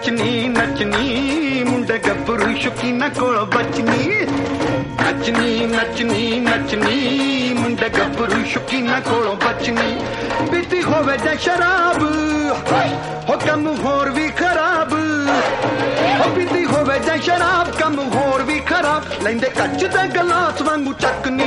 नचनी नचनी मुंडे गभरू शौकीना कोलों बचनी नचनी नचनी नचनी मुंडे गभरू शौकीना कोलों बचनी पीती होवे जां शराब हो कम होर भी खराब हो पीती होवे जां शराब कम होर भी खराब लैंदे कच दे गलास वांगू चकनी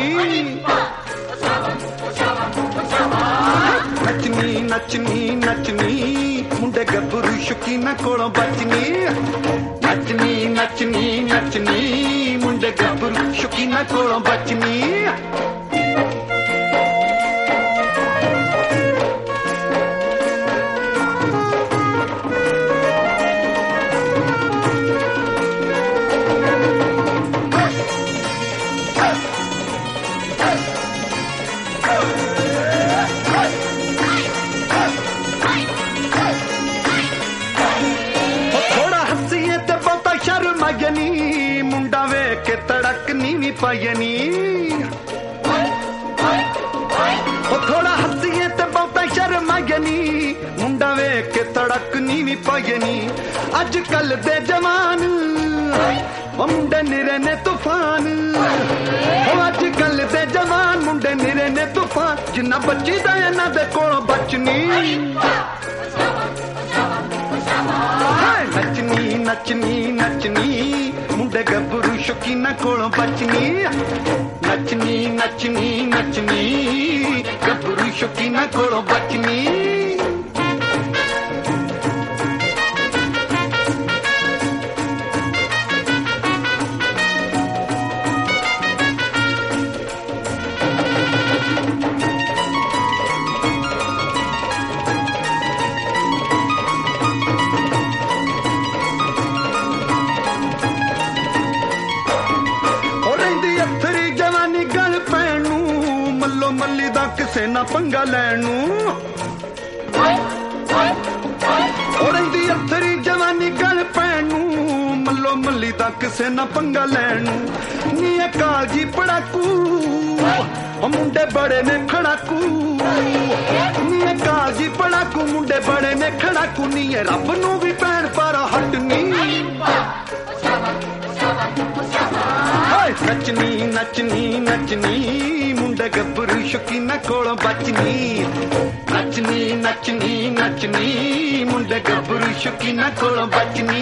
नचनी नचनी नचनी मुंडे गभरू शौकीना कोलों बचनी नचनी नचनी नचनी मुंडे गभरू शौकीना कोलों बचनी मुंडा वे के तड़क नीवी पायनी थोड़ा हसीए ते बहुता शर्मायनी मुंडा वे के तड़क नीवी पायनी अजकल दे जवान मुंडे निरे ने तूफान अजकल दे जवान मुंडे निरे ने तूफान जिन्ना बच्ची दा इन्हां दे कोलों बचनी नचनी नचनी नचनी मुंडे गभरू शौकीना कोलों बचनी नचनी नचनी नचनी गभरू शौकीना कोलों बचनी मल्ली दा किसे ना पंगा लैनू रहिंदी अथरी जवानी गल पैनू मल्लो मल्ली दा किसे ना पंगा लैनू नी कालजी पड़ाकू मुंडे बड़े ने खड़ाकू नी कालजी पड़ाकू मुंडे बड़े ने खड़ाकू नी रब नू भी भैन पर हटनी नचनी नचनी नचनी मुंडे गभरू शौकीना कोलों बचनी नचनी नचनी नचनी मुंडे गभरू शौकीना कोलों बचनी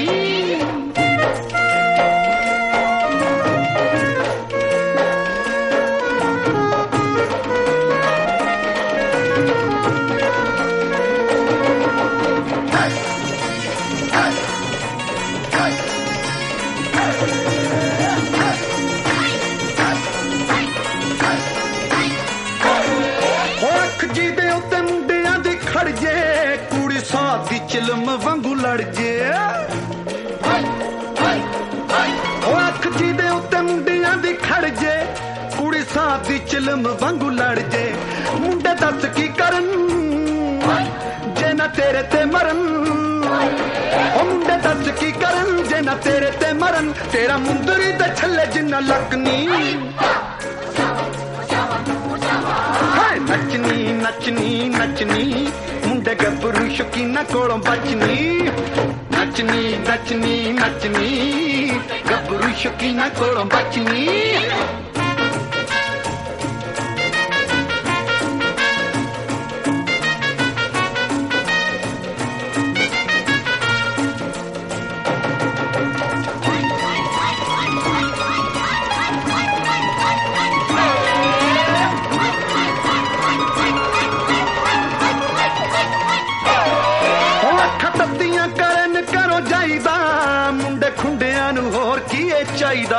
कुड़ी सादी चिलम वांगू लड़ जे अख जी दे उत्ते मुंडियां दी खड़ जे कुड़ी सादी चिलम वांगू लड़ जे मुंडे दस की करन जे ना तेरे ते मरन मुंडे दस की करन जे ना तेरे ते मरन तेरा मुंदरी दे छल्ले जिन्ना लकनी नचनी नचनी नचनी मुंडे गभरू शौकीना कोलों बचनी नचनी नचनी नचनी गभरू शौकीना कोलों बचनी मुंडे खुंडियां नू होर की चाहिदा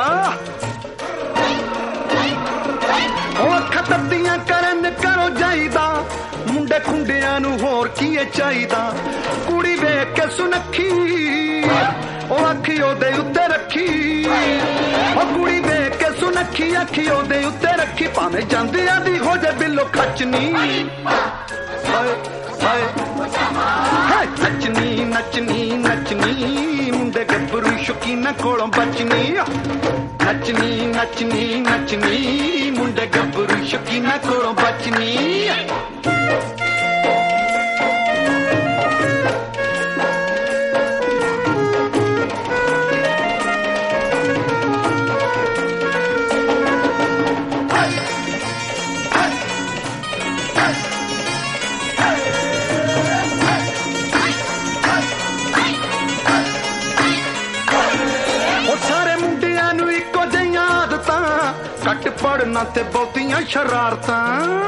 खततियां करन करो जाईदा मुंडे खुंडियां नू होर की चाहिदा कुड़ी वेख के सुनखी अखी ओदे उत्ते रखी कुड़ी वेख के सुनखी अखी ओदे उत्ते रखी भावें जांदियां दी हो जाए बिलो खचनी नचनी नचनी नचनी मुंडे गभरू शौकीना कोलों बचनी नचनी नचनी नचनी मुंडे गभरू शौकीना कोलों बचनी ਕੱਟ ਪੜਨਾ ਤੇ ਬਹੁਤੀਆਂ ਸ਼ਰਾਰਤਾਂ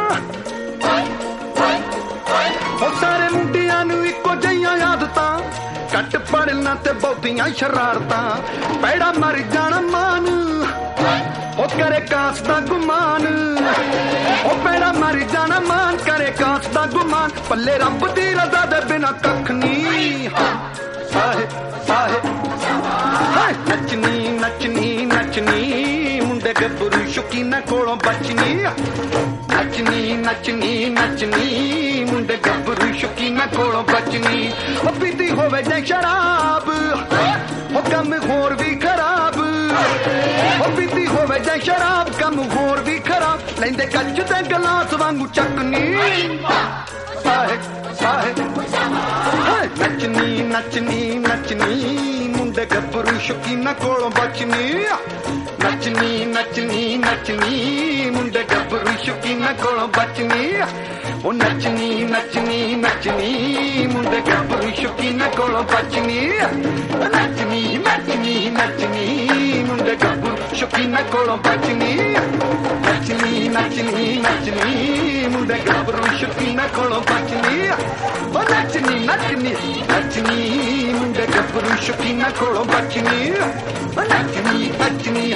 ਉਹ ਸਾਰੇ ਮੁੰਡਿਆਂ ਨੂੰ ਇੱਕੋ ਜਿਹੀਆਂ ਆਦਤਾਂ ਕੱਟ ਪੜਨਾ ਤੇ ਬਹੁਤੀਆਂ ਸ਼ਰਾਰਤਾਂ ਪੈੜਾ ਮਰ ਜਾਣਾ ਮਾਨ ਉਹ ਕਰੇ ਕਾਸ ਦਾ ਗੁਮਾਨ ਉਹ ਪੈੜਾ ਮਰ ਜਾਣਾ ਮਾਨ ਕਰੇ ਕਾਸ ਦਾ ਗੁਮਾਨ ਪੱਲੇ ਰੱਬ ਦੀ ਰਜ਼ਾ ਦੇ ਬਿਨਾ ਕੱਖ ਨਹੀਂ ਸਾਹਿਬ ਸਾਹਿਬ ਨੱਚਣੀ ਨੱਚਣੀ ਨੱਚਣੀ ਮੁੰਡੇ ਗੱਭਰੂ ਸ਼ੌਕੀਨਾਂ ਕੋਲੋਂ ਬਚਣੀ ਨੱਚਣੀ ਨੱਚਣੀ ਨੱਚਣੀ ਮੁੰਡੇ ਗੱਭਰੂ ਸ਼ੌਕੀਨਾਂ ਕੋਲੋਂ ਬਚਣੀ ਉਹ ਪੀਤੀ ਹੋਵੇ ਜਾਂ ਸ਼ਰਾਬ ਉਹ ਕੰਮ ਹੋਰ ਵੀ ਖਰਾਬ ਉਹ ਪੀਤੀ ਹੋਵੇ ਜਾਂ ਸ਼ਰਾਬ ਕੰਮ ਹੋਰ ਵੀ ਖਰਾਬ ਲੈਂਦੇ ਕੱਚ ਦੇ ਗਲਾਸ ਵਾਂਗੂ ਚੱਕਣੀ ਸਾਹਿਬ ਸਾਹਿਬ ਨੱਚਣੀ ਨੱਚਣੀ ਨੱਚਣੀ ਮੁੰਡੇ ਗੱਭਰੂ ਸ਼ੌਕੀਨਾਂ ਕੋਲੋਂ ਬਚਣੀ ਨੱਚਣੀ ਨੱਚਣੀ ਨੱਚਣੀ ਮੁੰਡੇ ਗੱਭਰੂ ਸ਼ੌਕੀਨਾਂ ਕੋਲੋਂ ਬਚਣੀ ਉਹ ਨੱਚਣੀ ਨੱਚਣੀ ਨੱਚਣੀ ਮੁੰਡੇ ਗੱਭਰੂ ਸ਼ੌਕੀਨਾਂ ਕੋਲੋਂ ਬਚਣੀ ਨੱਚਣੀ ਨੱਚਣੀ ਨੱਚਣੀ ਮੁੰਡੇ ਗੱਭਰੂ ਸ਼ੌਕੀਨਾਂ ਕੋਲੋਂ ਬਚਣੀ ਨੱਚਣੀ ਨੱਚਣੀ ਨੱਚਣੀ ਮੁੰਡੇ ਗੱਭਰੂ ਸ਼ੌਕੀਨਾਂ ਕੋਲੋਂ ਬਚਣੀ ਉਹ ਨੱਚਣੀ ਨੱਚਣੀ ਨੱਚਣੀ ਮੁੰਡੇ ਗੱਭਰੂ ਸ਼ੌਕੀਨਾਂ ਕੋਲੋਂ ਬਚਣੀ ਉਹ ਨੱਚਣੀ ਨੱਚਣੀ